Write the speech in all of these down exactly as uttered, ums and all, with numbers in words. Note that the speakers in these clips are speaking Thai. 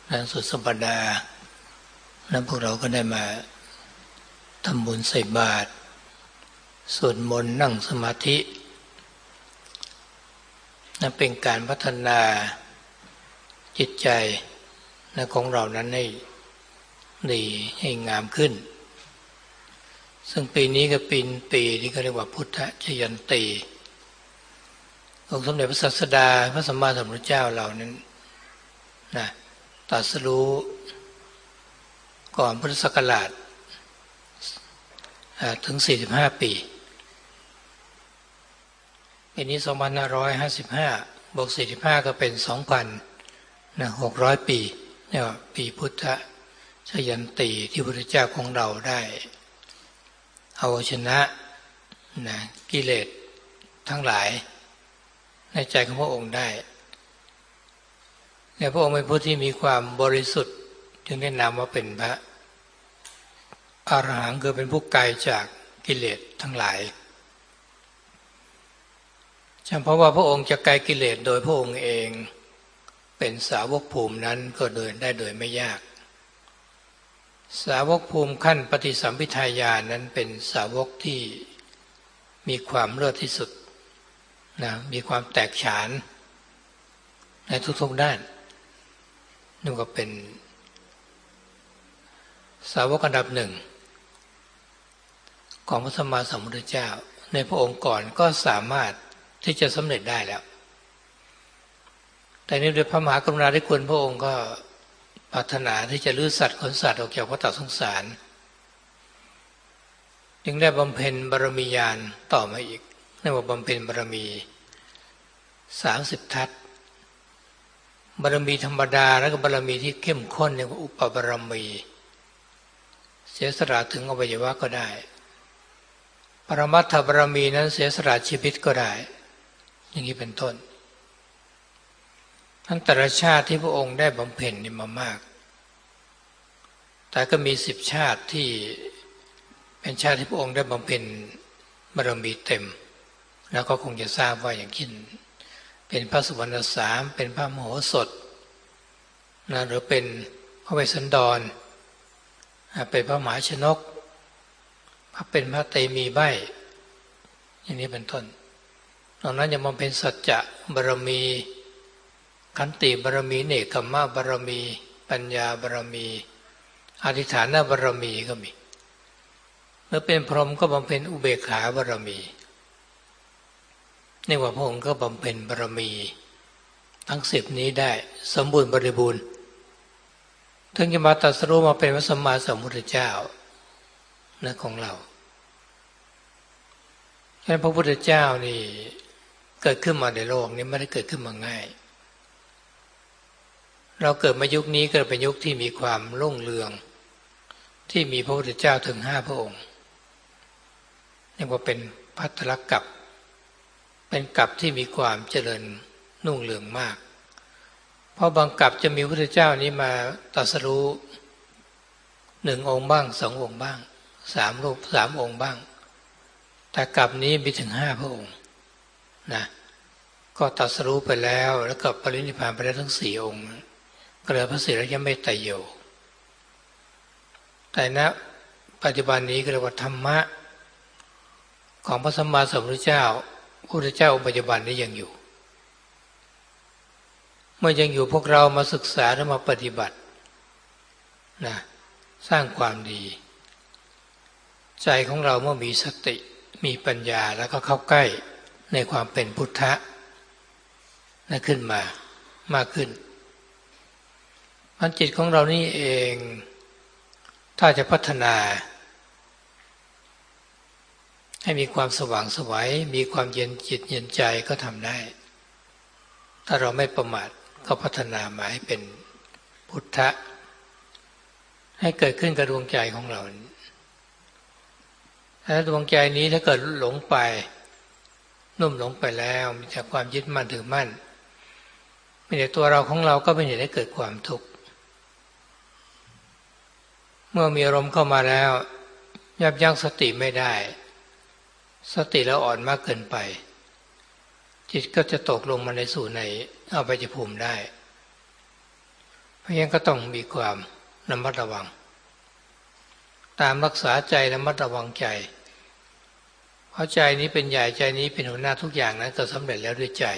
นะสุดสัปดาห์นั้นพวกเราก็ได้มาทำบุญใส่บาตรสวดมนต์นั่งสมาธินั่นเป็นการพัฒนาจิตใจนะของเรานั้นให้ดีให้งามขึ้นซึ่งปีนี้ก็เป็นปีที่เขาเรียกว่าพุทธชยันตีองค์สมเด็จพระศาสดาพระสัมมาสัมพุทธเจ้าเรานั้นนะตรัสรู้ก่อนพุทธศักราชถึงสี่สิบห้าปีปีนี้สองพันห้าร้อยห้าสิบห้าบวกสี่สิบห้าก็เป็นสองพันหกร้อยปีเนี่ยปีพุทธชยันตีที่พระพุทธเจ้าของเราได้เอาชนะนะกิเลสทั้งหลายในใจของพระองค์ได้เนี่ยพระองค์เป็นผู้ที่มีความบริสุทธิ์จึงได้นามว่าเป็นพระอรหันต์คือเป็นผู้ไกลจากกิเลสทั้งหลายเฉพาะว่าพระองค์จะไกลกิเลสโดยพระองค์เองเป็นสาวกภูมินั้นก็เดินได้โดยไม่ยากสาวกภูมิขั้นปฏิสัมภิทาญาณนั้นเป็นสาวกที่มีความเลิศที่สุดนะมีความแตกฉานในทุกๆด้านนี่ก็เป็นสาวกอันดับหนึ่งของพระสัมมาสัมพุทธเจ้าในพระองค์ก่อนก็สามารถที่จะสำเร็จได้แล้วแต่นี้โดยพระมหากรุณาธิคุณพระองค์ก็ปรารถนาที่จะลื้อสัตว์ขนสัตว์ออกจากวัฏสงสารจึงได้บำเพ็ญบารมีญาณต่อมาอีกเรียกว่าบำเพ็ญบารมีสามสิบทัศน์บารมีธรรมดาแล้วก็บารมีที่เข้มข้นเรียกว่าอุปบารมีเสียสละถึงอวัยวะก็ได้ปรมัตถบารมีนั้นเสียสละชีวิตก็ได้อย่างนี้เป็นต้นทั้งแต่ละชาติที่พระองค์ได้บำเพ็ญนี่มามากแต่ก็มีสิบชาติที่เป็นชาติที่พระองค์ได้บำเพ็ญบารมีเต็มแล้วก็คงจะทราบว่าอย่างเช่นเป็นพระสุวรรณสามเป็นพระมโหสถนะหรือเป็นพระเวสสันดรเป็นพระมหาชนกเป็นพระเตมีใบอย่างนี้เป็นต้นตอนนั้นยังบำเพ็ญสัจจะบารมีขันติบารมีเนกขัมมะบารมีปัญญาบารมีอธิฐานบารมีก็มีเมื่อเป็นพรหมก็บำเพ็ญอุเบกขาบารมีนี่ว่าพระองค์ก็บำเพ็ญบารมีทั้งสิบนี้ได้สมบูรณ์บริบูรณ์ถึงจะมาตรัสรู้มาเป็นพระสัมมาสัมพุทธเจ้านะของเราฉะนั้นพระพุทธเจ้านี่เกิดขึ้นมาในโลกนี้ไม่ได้เกิดขึ้นมาง่ายเราเกิดมายุคนี้เกิดเป็นยุคที่มีความรุ่งเรืองที่มีพระพุทธเจ้าถึงห้าพระองค์เรียกว่าเป็นภัทรกัปเป็นกัปที่มีความเจริญรุ่งเรืองมากเพราะบางกัปจะมีพระพุทธเจ้านี้มาตรัสรู้หนึ่งองค์บ้างสององค์บ้างสามรูปสามองค์บ้างแต่กัปนี้มีถึงห้าพระองค์นะก็ตรัสรู้ไปแล้วแล้วก็ปรินิพพานไปแล้วทั้งสี่องค์ก็เหลือพระศรีรัตนเมตไตรโยแต่ณปัจจุบันนี้ก็เรียกว่าธรรมะของพระสัมมาสัมพุทธเจ้าพระพุทธเจ้าองค์ปัจจุบันนี้ยังอยู่เมื่อยังอยู่พวกเรามาศึกษาและมาปฏิบัตินะสร้างความดีใจของเราเมื่อมีสติมีปัญญาแล้วก็เข้าใกล้ในความเป็นพุทธะนะขึ้นมามากขึ้นมันจิตของเรานี่เองถ้าจะพัฒนาให้มีความสว่างไสวมีความเย็นจิตเย็นใจก็ทำได้ถ้าเราไม่ประมาทก็พัฒนามาให้เป็นพุทธะให้เกิดขึ้นกับดวงใจของเราถ้าดวงใจนี้ถ้าเกิดหลงไปนุ่มหลงไปแล้วมีแต่ความยึดมั่นถือมั่นมีแต่ตัวเราของเราก็เป็นเหตุให้เกิดความทุกข์เมื่อมีอารมณ์เข้ามาแล้วยับยั้งสติไม่ได้สติเราอ่อนมากเกินไปจิตก็จะตกลงมาในสู่ในอบายภูมิได้ เพราะฉะนั้นก็ต้องมีความระมัดระวังตามรักษาใจระมัดระวังใจเพราะใจนี้เป็นใหญ่ใจนี้เป็นหัวหน้าทุกอย่างนั้นก็สำเร็จแล้วด้วยใจ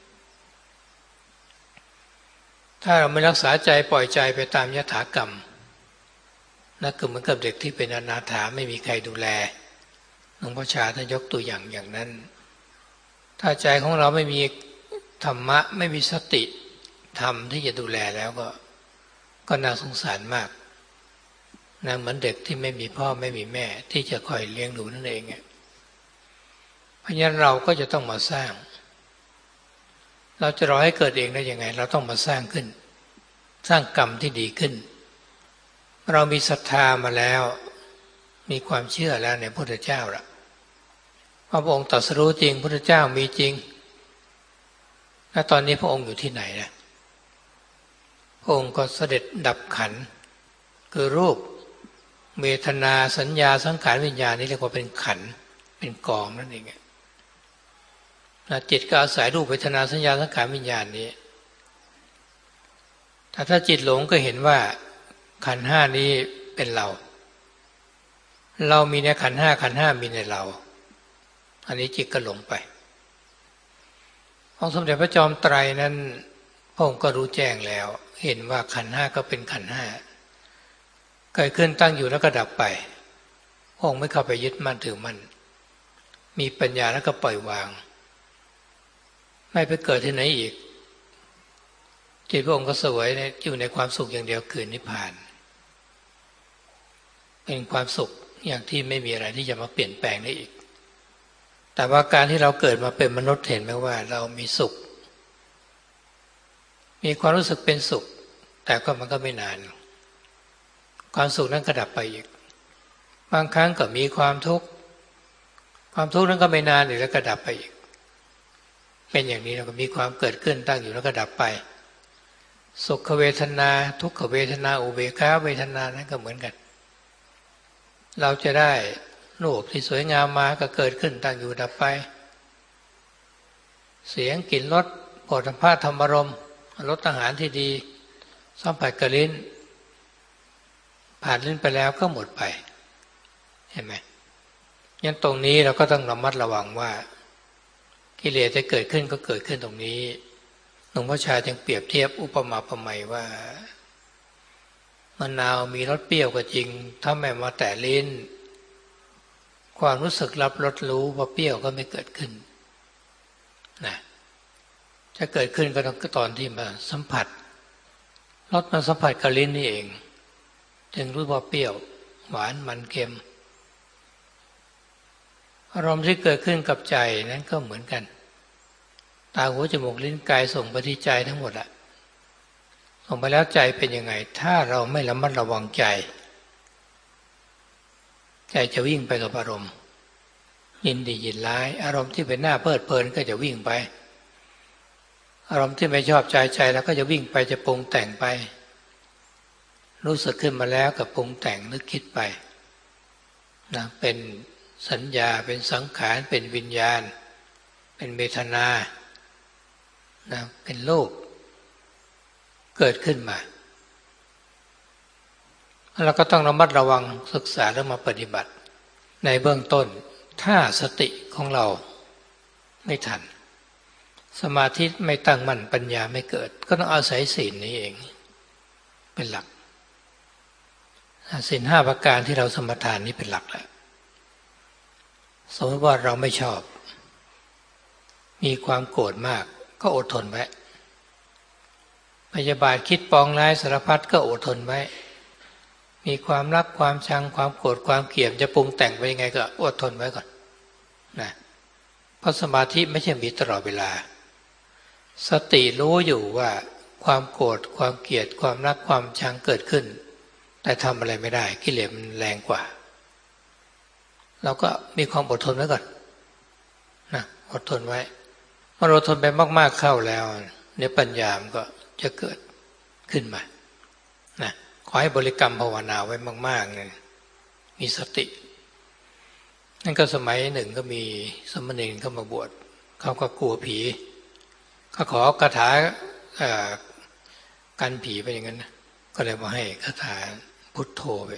ถ้าเราไม่รักษาใจปล่อยใจไปตามยถากรรมนั่นก็เหมือนกับเด็กที่เป็นอนาถาไม่มีใครดูแลหลวงพ่อชาท่านยกตัวอย่างอย่างนั้นถ้าใจของเราไม่มีธรรมะไม่มีสติธรรมที่จะดูแลแล้วก็ก็น่าสงสารมากนะเหมือนเด็กที่ไม่มีพ่อไม่มีแม่ที่จะคอยเลี้ยงดูนั่นเองเพราะฉะนั้นเราก็จะต้องมาสร้างเราจะรอให้เกิดเองได้ยังไงเราต้องมาสร้างขึ้นสร้างกรรมที่ดีขึ้นเรามีศรัทธามาแล้วมีความเชื่อแล้วในพระพุทธเจ้าละพระองค์ตรัสรู้จริงพระพุทธเจ้ามีจริงและตอนนี้พระองค์อยู่ที่ไหนนะพระองค์ก็เสด็จดับขันธ์คือรูปเวทนาสัญญาสังขารวิญญาณนี่เรียกว่าเป็นขันธ์เป็นกองนั่นเองจิตก็อาศัยรูปเวทนาสัญญาสังขารวิญญาณนี้แต่ถ้าจิตหลงก็เห็นว่าขันธ์ห้านี้เป็นเราเรามีในขันธ์ห้าขันธ์ห้ามีในเราอันนี้จิตก็หลงไปองค์สมเด็จพระจอมไตรนั้นพระองค์ก็รู้แจ้งแล้วเห็นว่าขันธ์ห้าก็เป็นขันธ์ห้าเกิดขึ้นตั้งอยู่แล้วก็ดับไปพระองค์ไม่เข้าไปยึดมั่นถือมั่นมีปัญญาแล้วก็ปล่อยวางไม่ไปเกิดที่ไหนอีกจิตพระองค์ก็เสวยอยู่ในความสุขอย่างเดียวคือนิพพานเป็นความสุขอย่างที่ไม่มีอะไรที่จะมาเปลี่ยนแปลงได้อีกแต่ว่าการที่เราเกิดมาเป็นมนุษย์เห็นไหมว่าเรามีสุขมีความรู้สึกเป็นสุขแต่ก็มันก็ไม่นานความสุขนั้นก็ดับไปอีกบางครั้งก็มีความทุกข์ความทุกข์นั้นก็ไม่นานอีกแล้วก็ดับไปอีกเป็นอย่างนี้เราก็มีความเกิดขึ้นตั้งอยู่แล้วก็ดับไปสุขเวทนาทุกขเวทนาอุเบกขาเวทนานั้นก็เหมือนกันเราจะได้รูปที่สวยงามมาก็เกิดขึ้นตั้งอยู่ดับไปเสียงกลิ่นรสโผฏฐัพพะธรรมารมณ์รสอาหารที่ดีสัมผัสกับลิ้นผ่านลิ้นไปแล้วก็หมดไปเห็นไหมงั้นตรงนี้เราก็ต้องระมัดระวังว่ากิเลสจะเกิดขึ้นก็เกิดขึ้นตรงนี้หลวงพ่อชาจึงเปรียบเทียบอุปมาอุปไมยว่ามะนาวมีรสเปรี้ยวก็จริงถ้าไม่มาแตะลิ้นความรู้สึกรับรสรู้ว่าเปรี้ยวก็ไม่เกิดขึ้นนะจะเกิดขึ้นก็ต้องตอนที่มาสัมผัสรสมาสัมผัสกับลิ้นนี่เองจึงรู้ว่าเปรี้ยวหวานมันเค็มอารมณ์ที่เกิดขึ้นกับใจนั้นก็เหมือนกันตาหูจมูกลิ้นกายส่งไปที่ใจทั้งหมดอะส่งไปแล้วใจเป็นยังไงถ้าเราไม่ระมัดระวังใจใจจะวิ่งไปกับอารมณ์ยินดียินร้ายอารมณ์ที่เป็นหน้าเพลิดเพลินก็จะวิ่งไปอารมณ์ที่ไม่ชอบใจใจแล้วก็จะวิ่งไปจะปรุงแต่งไปรู้สึกขึ้นมาแล้วก็ปรุงแต่งนึกคิดไปนะเป็นสัญญาเป็นสังขารเป็นวิญญาณเป็นเวทนานะเป็นรูปเกิดขึ้นมาเราก็ต้องระมัดระวังศึกษาแล้วมาปฏิบัติในเบื้องต้นถ้าสติของเราไม่ทันสมาธิไม่ตั้งมั่นปัญญาไม่เกิดก็ต้องอาศัยศีลนี้เองเป็นหลักศีลห้าประการที่เราสมทานนี้เป็นหลักแหละสมมติว่าเราไม่ชอบมีความโกรธมากก็อดทนไว้พยาบาทคิดปองร้ายสารพัดก็อดทนไว้มีความรักความชังความโกรธความเกลียดจะปรุงแต่งไปยังไงก็อดทนไว้ก่อนนะเพราะสมาธิไม่ใช่มีตลอดเวลาสติรู้อยู่ว่าความโกรธความเกลียดความรักความชังเกิดขึ้นแต่ทำอะไรไม่ได้กิเลสมันแรงกว่าเราก็มีความอดทนไว้ก่อนนะอดทนไว้เมื่ออดทนไปมากๆเข้าแล้วเนี่ยปัญญามันก็จะเกิดขึ้นมานะขอให้บริกรรมภาวนาไว้มากๆเนี่ยมีสตินั่นก็สมัยหนึ่งก็มีสมณีเข้ามาบวชเขาก็กลัวผีเขาขอคาถากันผีไปอย่างนั้นนะก็เลยมาให้คาถาพุทโธไป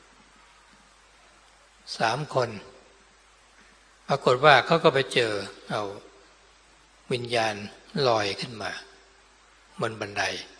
สามคนปรากฏว่าเขาก็ไปเจอเอาวิญญาณลอยขึ้นมาบนบันได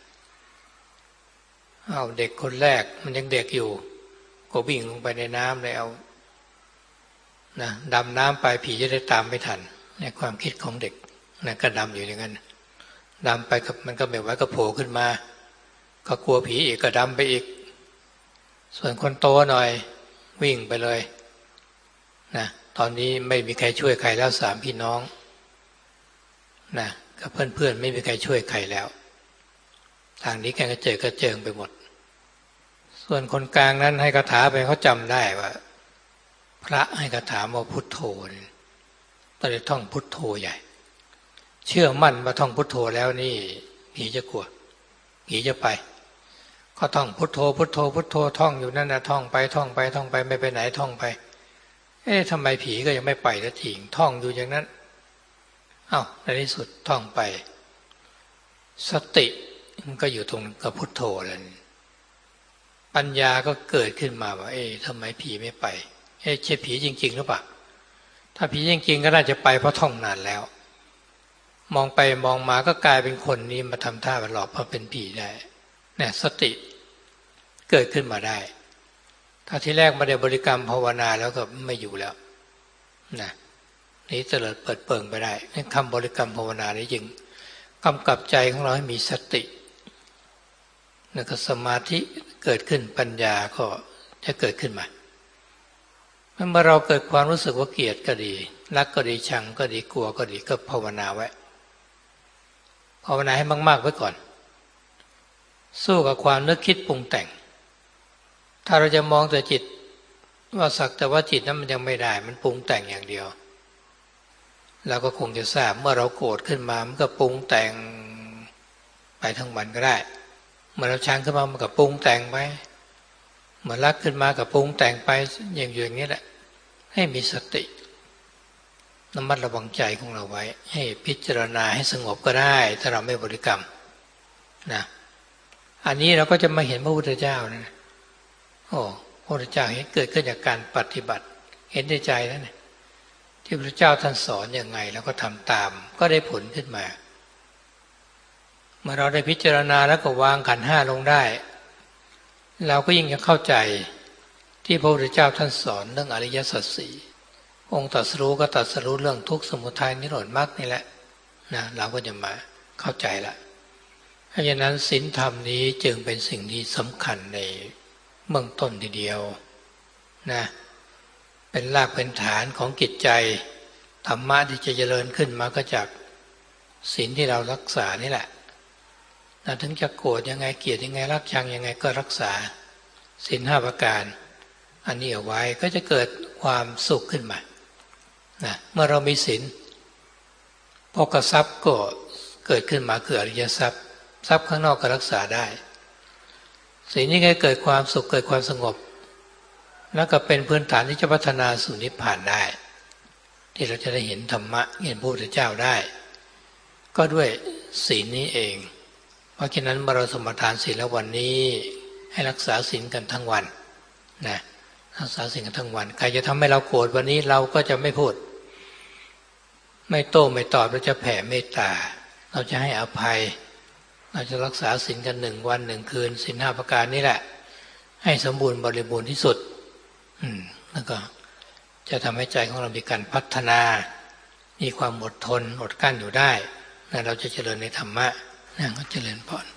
เอาเด็กคนแรกมันยังเด็กอยู่ก็วิ่งลงไปในน้ำเลยเอานะดำน้ำไปผีจะได้ตามไม่ทันในความคิดของเด็กนะก็ดำอยู่อย่างนั้นดำไปกับมันก็ไม่ไหวก็โผล่ขึ้นมาก็กลัวผีอีกก็ดำไปอีกส่วนคนโตหน่อยวิ่งไปเลยนะตอนนี้ไม่มีใครช่วยใครแล้วสามพี่น้องนะกับเพื่อนๆไม่มีใครช่วยใครแล้วทางนี้แกก็เจอกระเจิงไปหมดส่วนคนกลางนั้นให้คาถาไปเขาจำได้ว่าพระให้คาถาว่าพุทโธตอนนี้ท่องพุทโธใหญ่เชื่อมั่นว่าท่องพุทโธแล้วนี่ผีจะกลัวผีจะไปก็ท่องพุทโธพุทโธพุทโธท่องอยู่นั่นนะท่องไปท่องไปท่องไปไม่ไปไหนท่องไปเอ๊ะทำไมผีก็ยังไม่ไปละทิ้งท่องอยู่อย่างนั้นอ้าวในที่สุดท่องไปสติมันก็อยู่ตรงกับพุทโธแล้วปัญญาก็เกิดขึ้นมาว่าเอ๊ะทำไมผีไม่ไปเอ๊ะใช่ผีจริงๆหรือเปล่าถ้าผีจริงๆก็น่าจะไปเพราะท่องนานแล้วมองไปมองมาก็กลายเป็นคนนี้มาทำท่าเป็นหลอกเพราะเป็นผีได้เนี่ยสติเกิดขึ้นมาได้ถ้าที่แรกมาได้บริกรรมภาวนาแล้วก็ไม่อยู่แล้วนะนี้เจริญเปิดเปิงไปได้คำบริกรรมภาวนานี้จึงกำกับใจของเราให้มีสติแล้วก็สมาธิเกิดขึ้นปัญญาก็จะเกิดขึ้นมาเมื่อเราเกิดความรู้สึกว่าเกลียดก็ดีรักก็ดีชังก็ดีกลัวก็ดีก็ภาวนาไว้ภาวนาให้มากๆไว้ก่อนสู้กับความนึกคิดปรุงแต่งถ้าเราจะมองแต่จิตว่าสักแต่ว่าจิตนั้นมันยังไม่ได้มันปรุงแต่งอย่างเดียวเราก็คงจะทราบเมื่อเราโกรธขึ้นมามันก็ปรุงแต่งไปทั้งวันก็ได้เมื่อเราชังขึ้นมามันก็ปรุงแต่งไปเมื่อรักขึ้นมาก็ปรุงแต่งไปอย่างอย่างนี้แหละให้มีสติระมัดระวังใจของเราไว้ให้พิจารณาให้สงบก็ได้ถ้าเราไม่บริกรรมนะอันนี้เราก็จะมาเห็นพระพุทธเจ้านะโอ้พระพุทธเจ้าเห็นเกิดขึ้นจากการปฏิบัติเห็นในใจนั่นแหละที่พระเจ้าท่านสอนอย่างไงแล้วก็ทำตามก็ได้ผลขึ้นมาเมื่อเราได้พิจารณาแล้วก็วางขันธ์ห้าลงได้เราก็ยิ่งจะเข้าใจที่พระพุทธเจ้าท่านสอนเรื่องอริยสัจสี่องค์ตรัสรู้ก็ตรัสรู้เรื่องทุกข์สมุทัยนิโรธมรรคนี่แหละนะเราก็จะมาเข้าใจละเพราะฉะนั้นศีลธรรมนี้จึงเป็นสิ่งที่สำคัญในเบื้องต้นทีเดียวนะเป็นรากเป็นฐานของจิตใจธรรมะที่จะเจริญขึ้นมาก็จากศีลที่เรารักษานี่แหละนะถึงจะโกรธยังไงเกลียดยังไงรักชังยังไงก็รักษาศีลห้าประการอันนี้เอาไว้ก็จะเกิดความสุขขึ้นมานะเมื่อเรามีศีลภพทรัพย์ก็เกิดขึ้นมาคืออริยทรัพย์ทรัพย์ข้างนอกก็รักษาได้ศีลนี้ก็เกิดความสุขเกิดความสงบแล้วก็เป็นพื้นฐานที่จะพัฒนาสู่นิพพานได้ที่เราจะได้เห็นธรรมะเห็นพระพุทธเจ้าได้ก็ด้วยศีลนี้เองเพราะฉะนั้นเมื่อเราสมทานศีลแล้ววันนี้ให้รักษาศีลกันทั้งวันนะรักษาศีลกันทั้งวันใครจะทำให้เราโกรธวันนี้เราก็จะไม่พูดไม่โต้ไม่ตอบเราจะแผ่เมตตาเราจะให้อภัยเราจะรักษาศีลกันหนึ่งวันหนึ่งคืนศีลห้าประการนี้แหละให้สมบูรณ์บริบูรณ์ที่สุดอืมแล้วก็จะทำให้ใจของเรามีการพัฒนามีความอดทนอดกลั้นอยู่ได้และเราจะเจริญในธรรมะนั่นก็เจริญพร